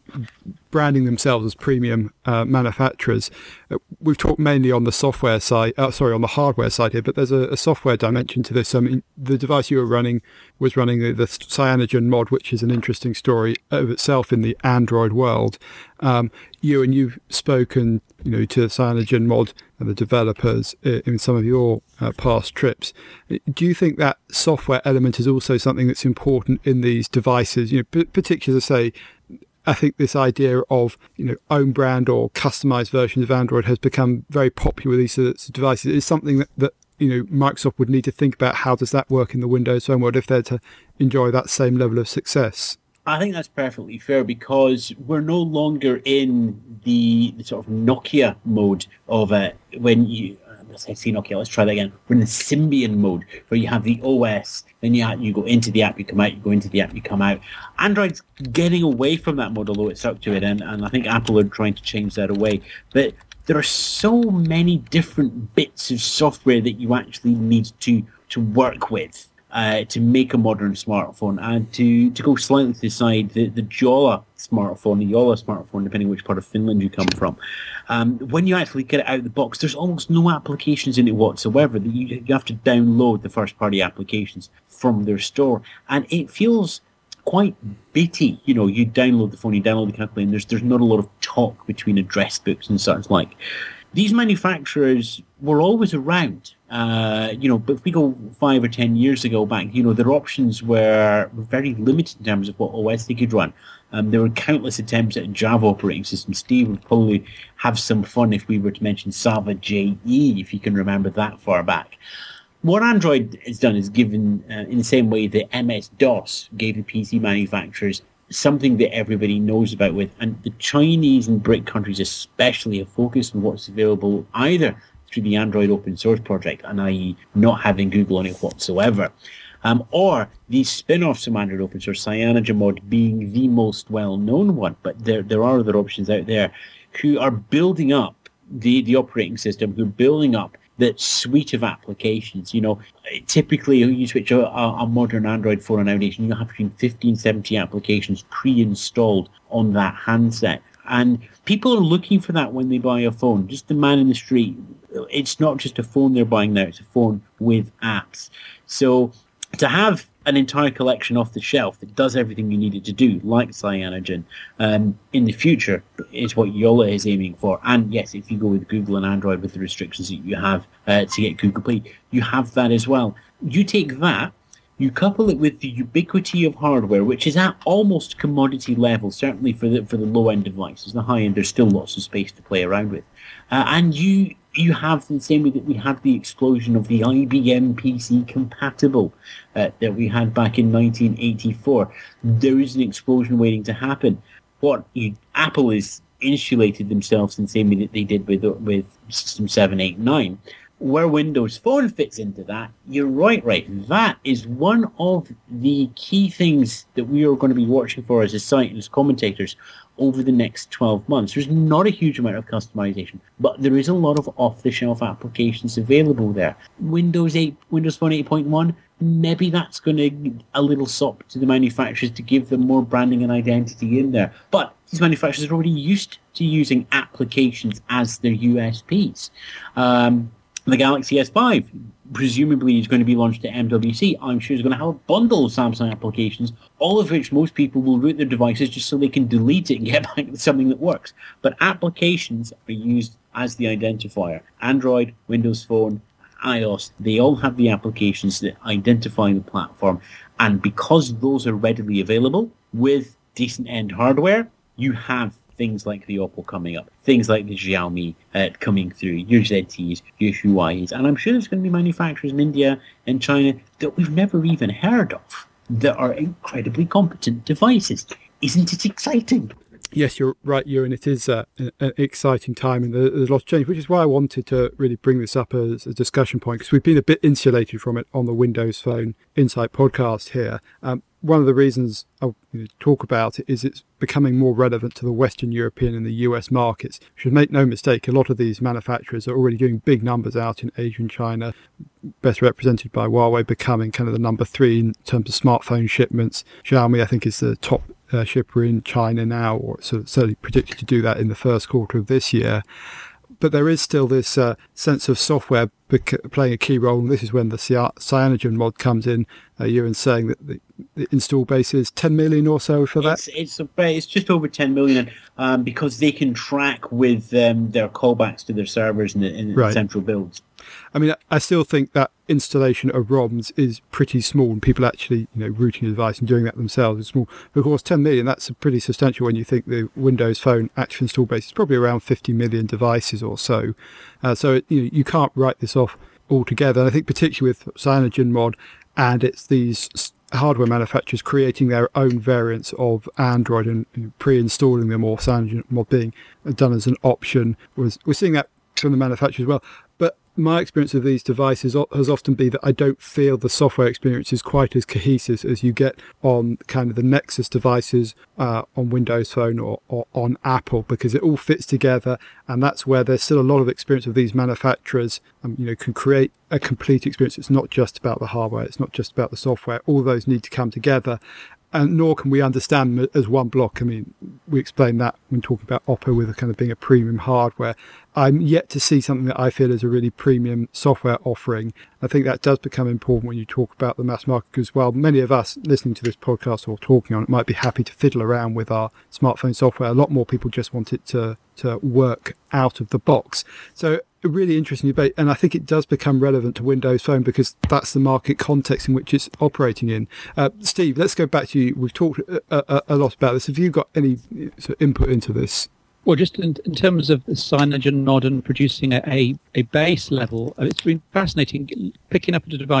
branding themselves as premium uh, manufacturers. Uh, we've talked mainly on the software side, uh, sorry, on the hardware side here, but there's a, a software dimension to this. I mean, the device you were running was running the, the Cyanogen mod, which is an interesting story of itself in the Android world. Um, you and you've spoken, you know, to Cyanogen mod and the developers in some of your uh, past trips. Do you think that software element is also something that's important in these devices? You know, p- particularly, as I say, I think this idea of, you know, own brand or customized versions of Android has become very popular with these sorts of devices. It's something that, that, you know, Microsoft would need to think about. How does that work in the Windows Phone world if they're to enjoy that same level of success? I think that's perfectly fair, because we're no longer in the, the sort of Nokia mode of it. Uh, when you, let's say Nokia, let's try that again. We're in the Symbian mode, where you have the O S, then you have, you go into the app, you come out, you go into the app, you come out. Android's getting away from that mode, although it's up to it, and, and I think Apple are trying to change that away. But there are so many different bits of software that you actually need to, to work with. Uh, to make a modern smartphone, and to, to go slightly to the side, the, the Jolla smartphone, the Jolla smartphone, depending which part of Finland you come from. Um, when you actually get it out of the box, there's almost no applications in it whatsoever. You, you have to download the first-party applications from their store, and it feels quite bitty. You know, you download the phone, you download the calculator, and there's, there's not a lot of talk between address books and such like. These manufacturers were always around, uh, you know, but if we go five or ten years ago back, you know, their options were very limited in terms of what O S they could run. Um, there were countless attempts at a Java operating system. Steve would probably have some fun if we were to mention Sava J E, if you can remember that far back. What Android has done is given, uh, in the same way that M S DOS gave the P C manufacturers something that everybody knows about with, and the Chinese and BRIC countries especially have focused on what's available either through the Android open source project, and that is not having Google on it whatsoever. um, or these spin-offs from Android open source, CyanogenMod being the most well-known one, but there there are other options out there who are building up the, the operating system, who are building up that suite of applications. You know, typically you switch a, a modern Android phone nowadays, and you have between fifty and seventy applications pre-installed on that handset. And people are looking for that when they buy a phone. Just the man in the street, it's not just a phone they're buying now, it's a phone with apps. So to have an entire collection off the shelf that does everything you need it to do, like Cyanogen, um, in the future is what Yola is aiming for. And yes, if you go with Google and Android with the restrictions that you have uh, to get Google Play, you have that as well. You take that, you couple it with the ubiquity of hardware, which is at almost commodity level, certainly for the for the low-end devices. The high-end, there's still lots of space to play around with. Uh, and you you have the same way that we had the explosion of the I B M P C compatible uh, that we had back in nineteen eighty-four. There is an explosion waiting to happen. What you, Apple is insulated themselves in the same way that they did with with System seven, eight, nine. Where Windows Phone fits into that, you're right, right. That is one of the key things that we are going to be watching for as a site and as commentators over the next twelve months. There's not a huge amount of customization, but there is a lot of off-the-shelf applications available there. Windows eight, Windows Phone eight point one, maybe that's going to a little sop to the manufacturers to give them more branding and identity in there. But these manufacturers are already used to using applications as their U S Ps. Um, The Galaxy S five presumably is going to be launched at M W C. I'm sure it's going to have a bundle of Samsung applications, all of which most people will root their devices just so they can delete it and get back to something that works. But applications are used as the identifier. Android, Windows Phone, iOS, they all have the applications that identify the platform. And because those are readily available with decent end hardware, you have things like the Oppo coming up, things like the Xiaomi uh, coming through, your Z Ts, your Huawei's, and I'm sure there's going to be manufacturers in India and China that we've never even heard of that are incredibly competent devices. Isn't it exciting? Yes, you're right, Ewan. It is uh, an exciting time, and there's a lot of change, which is why I wanted to really bring this up as a discussion point, because we've been a bit insulated from it on the Windows Phone Insight podcast here. Um, one of the reasons I you know, talk about it is it's becoming more relevant to the Western European and the U S markets. We should make no mistake, a lot of these manufacturers are already doing big numbers out in Asia and China, best represented by Huawei becoming kind of the number three in terms of smartphone shipments. Xiaomi, I think, is the top uh, shipper in China now, or sort of certainly predicted to do that in the first quarter of this year. But there is still this uh, sense of software bec- playing a key role, and this is when the CyanogenMod comes in. Uh, Ewan saying that the, the install base is ten million or so for that? It's it's, a, it's just over ten million, um, because they can track with um, their callbacks to their servers in the, in the right. central builds. I mean, I still think that installation of ROMs is pretty small, and people actually, you know, rooting a device and doing that themselves is small. But of course, ten million, that's pretty substantial when you think the Windows Phone actual install base is probably around fifty million devices or so. Uh, so it, you know, you can't write this off altogether. And I think particularly with CyanogenMod, and it's these hardware manufacturers creating their own variants of Android and you know, pre-installing them, or CyanogenMod being done as an option. We're seeing that from the manufacturers as well. But my experience of these devices has often been that I don't feel the software experience is quite as cohesive as you get on kind of the Nexus devices uh, on Windows Phone or, or on Apple, because it all fits together, and that's where there's still a lot of experience of these manufacturers um, you know, can create a complete experience. It's not just about the hardware, it's not just about the software. All those need to come together. And nor can we understand them as one block. I mean, we explained that when talking about Oppo with a kind of being a premium hardware. I'm yet to see something that I feel is a really premium software offering. I think that does become important when you talk about the mass market, because while many of us listening to this podcast or talking on it might be happy to fiddle around with our smartphone software, a lot more people just want it to, to work out of the box. So a really interesting debate, and I think it does become relevant to Windows Phone because that's the market context in which it's operating in. Uh, Steve, let's go back to you. We've talked a, a, a lot about this. Have you got any sort of input into this? Well, just in, in terms of the CyanogenMod and producing a, a, a base level, it's been fascinating picking up a device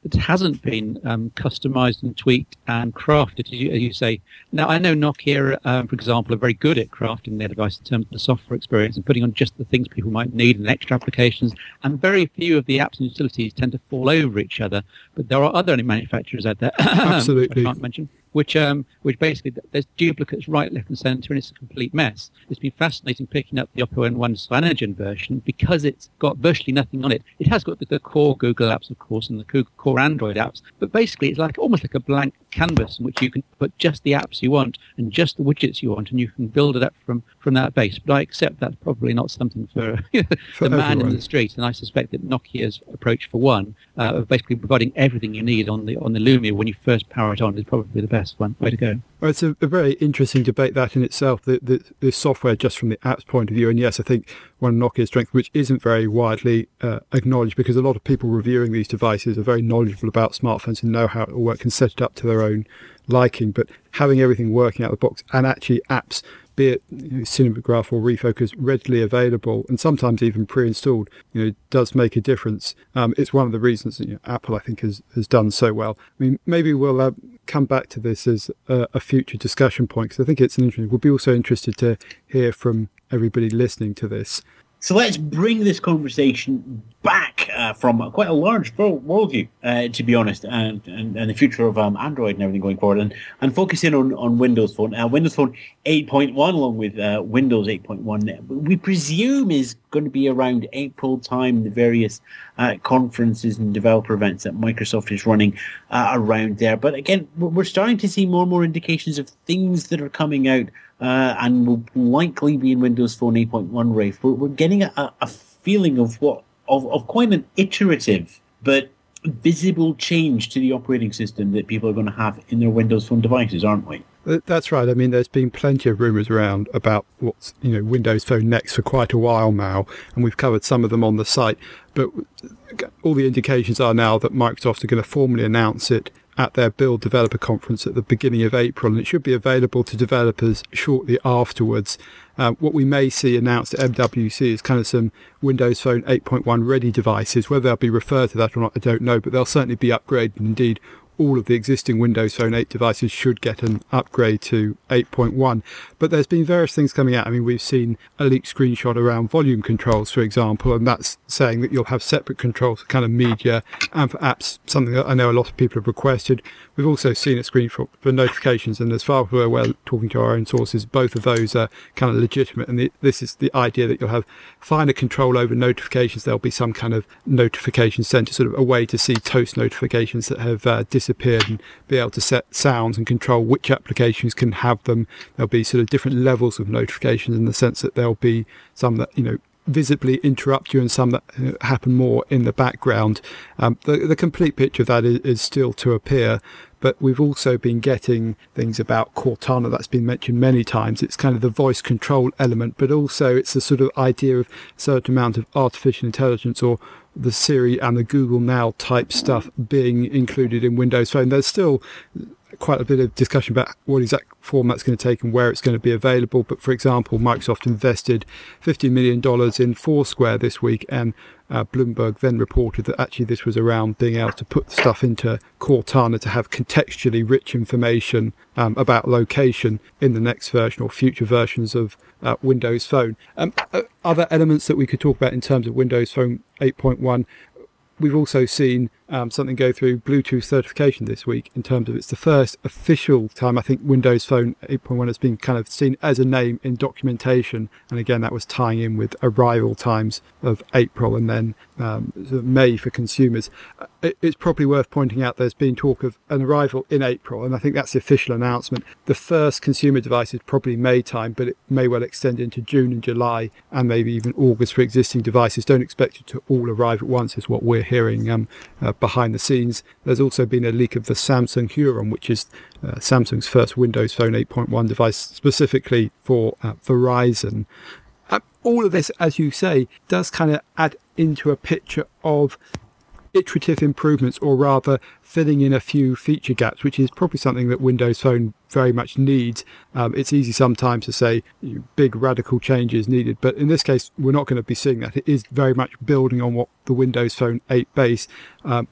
that hasn't been um, customized and tweaked and crafted, as you, as you say. Now, I know Nokia, um, for example, are very good at crafting their device in terms of the software experience and putting on just the things people might need and extra applications. And very few of the apps and utilities tend to fall over each other. But there are other manufacturers out there, absolutely, I can't mention, which um, which basically there's duplicates right, left, and centre, and it's a complete mess. It's been fascinating picking up the Oppo N one Cyanogen version because it's got virtually nothing on it. It has got the, the core Google apps, of course, and the core Android apps, but basically it's like almost like a blank canvas in which you can put just the apps you want and just the widgets you want, and you can build it up from, from that base. But I accept that's probably not something for, for the man everyone. in the street, and I suspect that Nokia's approach for one, uh, of basically providing everything you need on the on the Lumia when you first power it on, is probably the best one way to go. Well, it's a, a very interesting debate, that in itself, the, the, the software just from the app's point of view. And yes, I think one of Nokia's strengths, which isn't very widely uh, acknowledged, because a lot of people reviewing these devices are very knowledgeable about smartphones and know how it will work and set it up to their own liking. But having everything working out of the box and actually apps, be it you know, Cinematograph or Refocus, readily available and sometimes even pre-installed, you know, does make a difference. Um, it's one of the reasons that you know, Apple, I think, has, has done so well. I mean, maybe we'll uh, come back to this as a, a future discussion point, because I think it's an interesting. We'll be also interested to hear from everybody listening to this. So let's bring this conversation back uh, from quite a large worldview, uh, to be honest, and, and, and the future of um, Android and everything going forward, and, and focus in on, on Windows Phone. Uh, Windows Phone eight point one, along with uh, Windows eight point one, we presume is going to be around April time, the various uh, conferences and developer events that Microsoft is running uh, around there. But again, we're starting to see more and more indications of things that are coming out Uh, and will likely be in Windows Phone eight point one, Rafe. We're, we're getting a, a feeling of what of, of quite an iterative but visible change to the operating system that people are going to have in their Windows Phone devices, aren't we? That's right. I mean, there's been plenty of rumours around about what's, you know, Windows Phone Next for quite a while now, and we've covered some of them on the site. But all the indications are now that Microsoft are going to formally announce it at their Build Developer Conference at the beginning of April, and it should be available to developers shortly afterwards. Um, what we may see announced at M W C is kind of some Windows Phone eight point one ready devices. Whether they'll be referred to that or not, I don't know, but they'll certainly be upgraded. Indeed, all of the existing Windows Phone eight devices should get an upgrade to eight point one. But there's been various things coming out. I mean, we've seen a leaked screenshot around volume controls, for example, and that's saying that you'll have separate controls for kind of media and for apps, something that I know a lot of people have requested. We've also seen a screenshot for notifications, and as far as we're aware, talking to our own sources, both of those are kind of legitimate. And the, this is the idea that you'll have finer control over notifications. There'll be some kind of notification center, sort of a way to see toast notifications that have uh, disappeared, and be able to set sounds and control which applications can have them. There'll be sort of different levels of notifications in the sense that there'll be some that, you know, visibly interrupt you and some that uh, happen more in the background. Um, the, the complete picture of that is, is still to appear, but we've also been getting things about Cortana that's been mentioned many times. It's kind of the voice control element, but also it's the sort of idea of a certain amount of artificial intelligence, or the Siri and the Google Now type stuff being included in Windows Phone. There's still quite a bit of discussion about what exact form that's going to take and where it's going to be available. But for example, Microsoft invested fifty million dollars in Foursquare this week, and uh, Bloomberg then reported that actually this was around being able to put stuff into Cortana to have contextually rich information um, about location in the next version or future versions of uh, Windows Phone. Um, uh, other elements that we could talk about in terms of Windows Phone eight point one, we've also seen um, something go through Bluetooth certification this week, in terms of it's the first official time I think Windows Phone eight point one has been kind of seen as a name in documentation. And again, that was tying in with arrival times of April and then um, May for consumers. It, it's probably worth pointing out there's been talk of an arrival in April, and I think that's the official announcement. The first consumer device is probably May time, but it may well extend into June and July and maybe even August for existing devices. Don't expect it to all arrive at once, is what we're hearing um, uh, behind the scenes. There's also been a leak of the Samsung Huron, which is uh, Samsung's first Windows Phone eight point one device specifically for uh, Verizon. Uh, all of this, as you say, does kind of add into a picture of iterative improvements, or rather filling in a few feature gaps, which is probably something that Windows Phone very much needs. Um, it's easy sometimes to say you know, big radical changes needed, but in this case we're not going to be seeing that. It is very much building on what the Windows Phone eight base, um,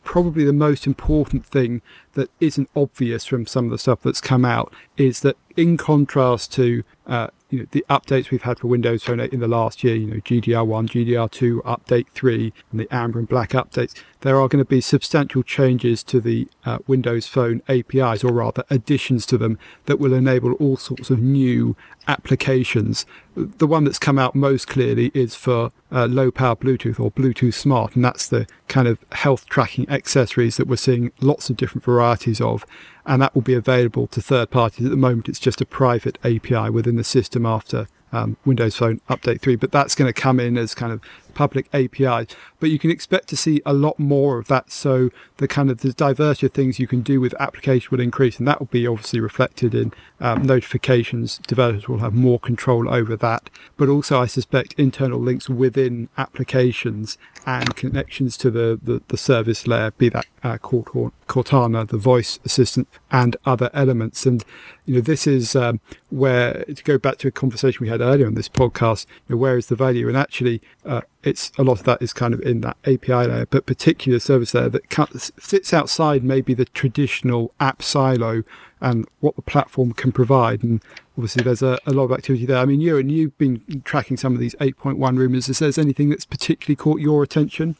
probably the most important thing that isn't obvious from some of the stuff that's come out is that, in contrast to uh, you know, the updates we've had for Windows Phone eight in the last year, you know, G D R one, G D R two, Update three, and the Amber and Black updates, there are going to be substantial changes to the uh, Windows Phone A P Is, or rather additions to them, that will enable all sorts of new applications. The one that's come out most clearly is for uh, low-power Bluetooth, or Bluetooth Smart, and that's the kind of health tracking accessories that we're seeing lots of different varieties of, and that will be available to third parties. At the moment, it's just a private A P I within the system after um, Windows Phone Update three, but that's going to come in as kind of public A P Is. But you can expect to see a lot more of that, so the kind of the diversity of things you can do with application will increase, and that will be obviously reflected in um, notifications. Developers will have more control over that, but also I suspect internal links within applications and connections to the, the, the service layer, be that uh, Cortana, the voice assistant, and other elements. And you know, this is um, where, to go back to a conversation we had earlier on this podcast, you know, where is the value? And actually, uh, it's a lot of that is kind of in that A P I layer, but particular service layer that cuts, sits outside maybe the traditional app silo and what the platform can provide. And obviously there's a, a lot of activity there. I mean, Ewan, you've been tracking some of these eight point one rumours. Is there anything that's particularly caught your attention?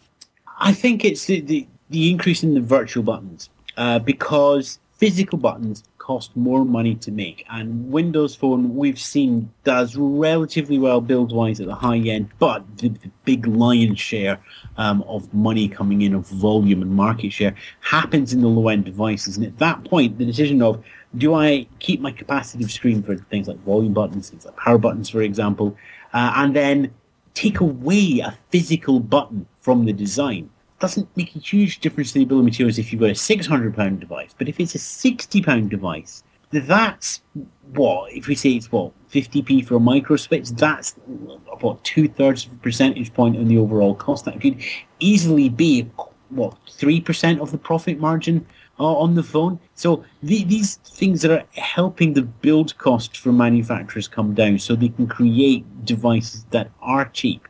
I think it's the, the, the increase in the virtual buttons, uh, because physical buttons cost more money to make, and Windows Phone, we've seen, does relatively well build-wise at the high end, but the, the big lion's share um, of money coming in, of volume and market share, happens in the low-end devices. And at that point, the decision of, do I keep my capacitive screen for things like volume buttons, things like power buttons, for example, uh, and then take away a physical button from the design? Doesn't make a huge difference to the bill of materials if you've got a six hundred pound device. But if it's a sixty pound device, that's what, if we say it's what, fifty p for a micro switch, that's what, two-thirds of a percentage point on the overall cost. That could easily be, what, three percent of the profit margin uh, on the phone. So the, these things that are helping the build cost for manufacturers come down so they can create devices that are cheap.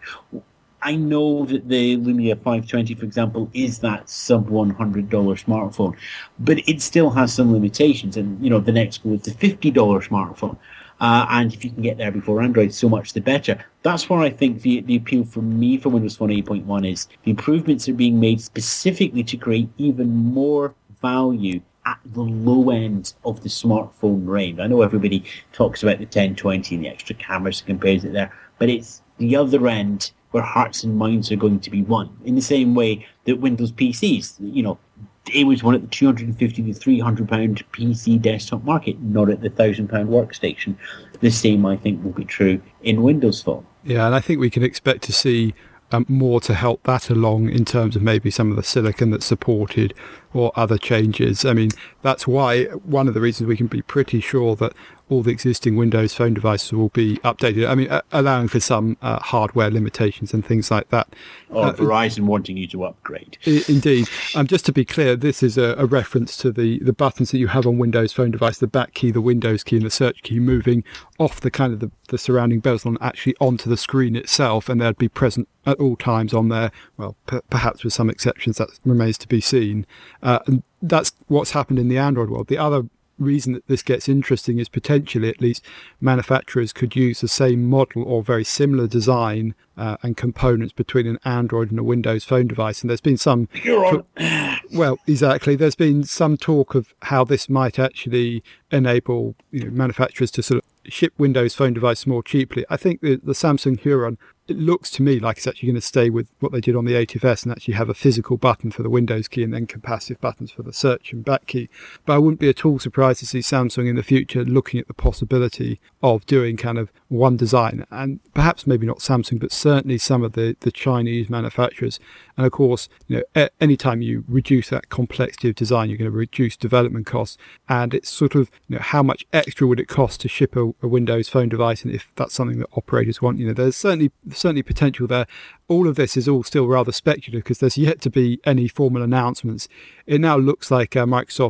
I know that the Lumia five twenty, for example, is that sub one hundred dollars smartphone, but it still has some limitations. And, you know, the next goal is the fifty dollars smartphone. Uh, and if you can get there before Android, so much the better. That's where I think the, the appeal for me for Windows Phone eight point one is. The improvements are being made specifically to create even more value at the low end of the smartphone range. I know everybody talks about the ten twenty and the extra cameras and compares it there, but it's the other end where hearts and minds are going to be won. In the same way that Windows P Cs, you know, it was won at the two hundred fifty to three hundred pound P C desktop market, not at the one thousand pound workstation. The same, I think, will be true in Windows Phone. Yeah, and I think we can expect to see um, more to help that along in terms of maybe some of the silicon that's supported or other changes. I mean, that's why one of the reasons we can be pretty sure that all the existing Windows Phone devices will be updated. I mean, uh, allowing for some uh, hardware limitations and things like that. Or uh, Verizon wanting you to upgrade. I- indeed. Um, just to be clear, this is a, a reference to the, the buttons that you have on Windows Phone device, the back key, the Windows key, and the search key moving off the kind of the, the surrounding bezel and actually onto the screen itself, and they'd be present at all times on there. Well, p- perhaps with some exceptions, that remains to be seen. Uh, and that's what's happened in the Android world. The other reason that this gets interesting is potentially, at least, manufacturers could use the same model or very similar design uh, and components between an Android and a Windows Phone device. And there's been some talk, well, exactly. There's been some talk of how this might actually enable, you know, manufacturers to sort of ship Windows Phone devices more cheaply. I think the, the Samsung Huron, it looks to me like it's actually going to stay with what they did on the A T F S and actually have a physical button for the Windows key and then capacitive buttons for the search and back key. But I wouldn't be at all surprised to see Samsung in the future looking at the possibility of doing kind of one design, and perhaps maybe not Samsung, but certainly some of the, the Chinese manufacturers. And of course, you know, a- anytime you reduce that complexity of design, you're going to reduce development costs. And it's sort of, you know, how much extra would it cost to ship a, a Windows Phone device? And if that's something that operators want, you know, there's certainly certainly potential there. All of this is all still rather speculative because there's yet to be any formal announcements. It now looks like uh, Microsoft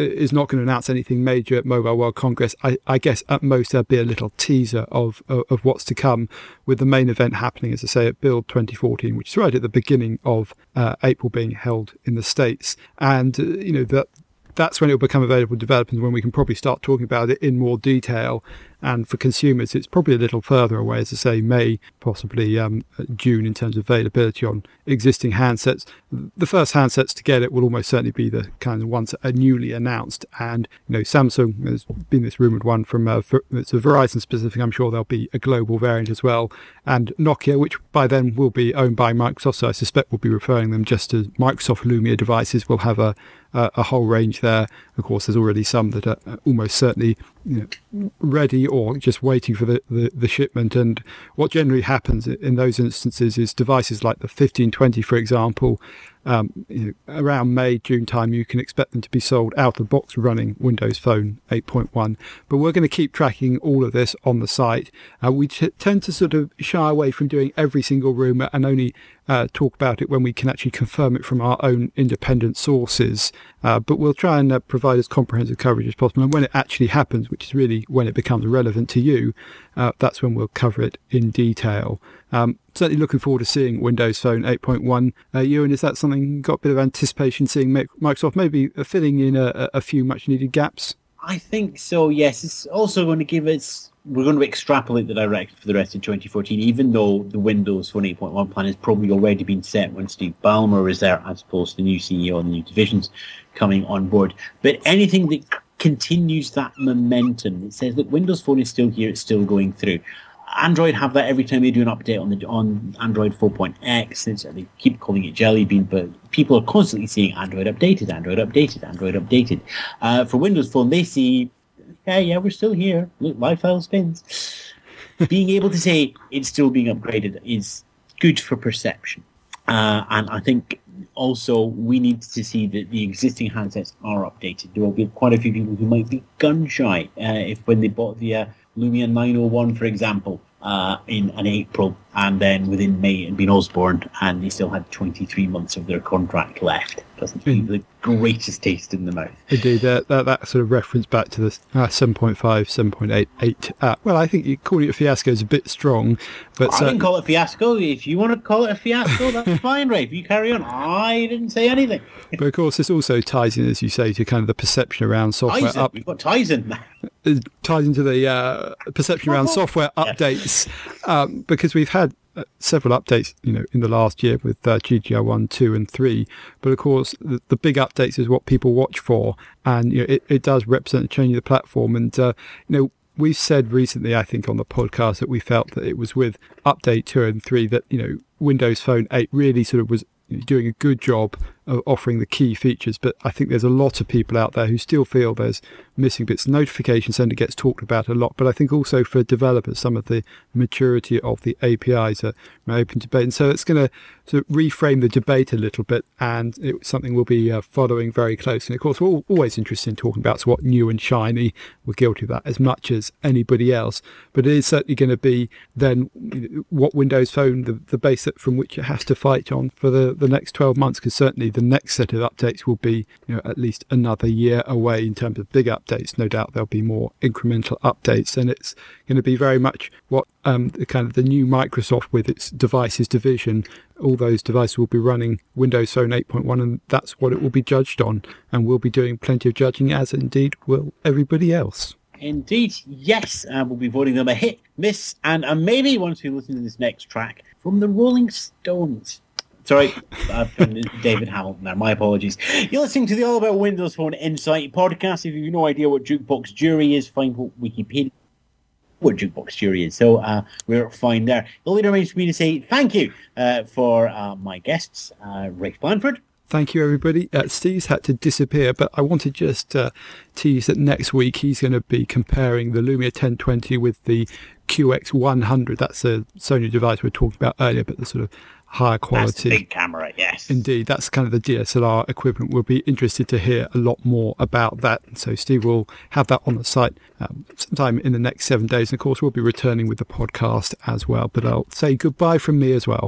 is not going to announce anything major at Mobile World Congress. I, I guess at most there'll be a little teaser of, of of what's to come, with the main event happening, as I say, at Build twenty fourteen, which is right at the beginning of uh, April, being held in the States. And, uh, you know, that that's when it will become available to developers, when we can probably start talking about it in more detail. And for consumers, it's probably a little further away, as I say, May, possibly um, June, in terms of availability on existing handsets. The first handsets to get it will almost certainly be the kind of ones that are newly announced. And, you know, Samsung, has been this rumoured one from, uh, it's a Verizon specific, I'm sure there'll be a global variant as well. And Nokia, which by then will be owned by Microsoft, so I suspect we'll be referring them just as Microsoft Lumia devices, will have a, a, a whole range there. Of course, there's already some that are almost certainly, you know, ready or just waiting for the, the, the shipment. And what generally happens in those instances is devices like the fifteen twenty, for example, um, you know, around May, June time, you can expect them to be sold out of the box running Windows Phone eight point one. But we're going to keep tracking all of this on the site. Uh, we t- tend to sort of shy away from doing every single rumour and only uh, talk about it when we can actually confirm it from our own independent sources. Uh, but we'll try and uh, provide as comprehensive coverage as possible. And when it actually happens, which is really when it becomes relevant to you, uh, that's when we'll cover it in detail. Um, certainly looking forward to seeing Windows Phone eight point one. Uh, Ewan, is that something you got a bit of anticipation seeing Microsoft maybe filling in a, a few much needed gaps? I think so, yes. It's also going to give us, we're going to extrapolate the direction for the rest of twenty fourteen, even though the Windows Phone eight point one plan has probably already been set when Steve Ballmer was there, as opposed to the new C E O and the new divisions coming on board. But anything that c- continues that momentum, it says that Windows Phone is still here, it's still going through. Android have that every time they do an update on the on Android four point X. It's, they keep calling it Jelly Bean, but people are constantly seeing Android updated, Android updated, Android updated. Uh, for Windows Phone, they see, yeah, yeah, we're still here. Look, lifestyle spins. Being able to say it's still being upgraded is good for perception. Uh, and I think also we need to see that the existing handsets are updated. There will be quite a few people who might be gun shy uh, if when they bought the uh, Lumia nine oh one, for example, uh, in an April, and then within May had been Osborne, and they still had twenty-three months of their contract left. Doesn't leave the greatest taste in the mouth. Indeed, that, that, that sort of reference back to the uh, seven point five, seven point eight, eight. Uh, well, I think you calling it a fiasco is a bit strong. But I uh, didn't call it a fiasco. If you want to call it a fiasco, that's fine, Rafe. You carry on. I didn't say anything. But of course, this also ties in, as you say, to kind of the perception around software Tizen. up. We've got Tizen. It ties into the uh, perception around software updates, um, because we've had uh, several updates, you know, in the last year with uh, G G R one, two, and three. But of course, the, the big updates is what people watch for, and you know, it, it does represent a change of the platform. And uh, you know, we've said recently, I think, on the podcast that we felt that it was with update two and three that, you know, Windows Phone eight really sort of was doing a good job of offering the key features. But I think there's a lot of people out there who still feel there's missing bits. Notification Center gets talked about a lot, but I think also for developers, some of the maturity of the A P Is are open debate. And so it's going to sort of reframe the debate a little bit, and it's something we'll be uh, following very closely. And of course, we're always interested in talking about what new and shiny. We're guilty of that as much as anybody else. But it is certainly going to be then what Windows Phone, the, the base from which it has to fight on for the, the next twelve months, because certainly the next set of updates will be, you know, at least another year away in terms of big updates. No doubt there'll be more incremental updates, and it's going to be very much what um, the kind of the new Microsoft with its devices division. All those devices will be running Windows Phone eight point one, and that's what it will be judged on, and we'll be doing plenty of judging, as indeed will everybody else. Indeed, yes. Uh, we'll be voting them a hit, miss, and a maybe once we listen to this next track from the Rolling Stones. Sorry, I've done David Hamilton there. My apologies. You're listening to the All About Windows Phone Insight podcast. If you've no idea what Jukebox Jury is, find what Wikipedia what Jukebox Jury is. So uh, we're fine there. It only remains for me to say thank you uh, for uh, my guests, uh, Rafe Blanford. Thank you, everybody. Uh, Steve's had to disappear, but I want to just uh, tease that next week he's going to be comparing the Lumia ten twenty with the Q X one hundred. That's a Sony device we were talking about earlier, but the sort of higher quality. That's the big camera, yes. Indeed, that's kind of the D S L R equivalent. We'll be interested to hear a lot more about that. So Steve will have that on the site um, sometime in the next seven days. And of course, we'll be returning with the podcast as well. But I'll say goodbye from me as well.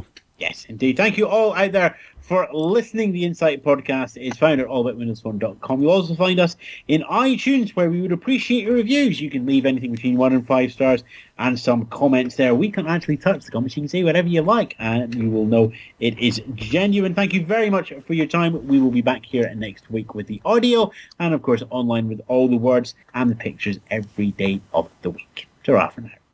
Yes, indeed. Thank you all out there for listening. The Insight Podcast is found at all about windows phone dot com. You'll also find us in iTunes, where we would appreciate your reviews. You can leave anything between one and five stars and some comments there. We can't actually touch the comments. You can say whatever you like, and you will know it is genuine. Thank you very much for your time. We will be back here next week with the audio, and of course online with all the words and the pictures every day of the week. Ta-ra for now.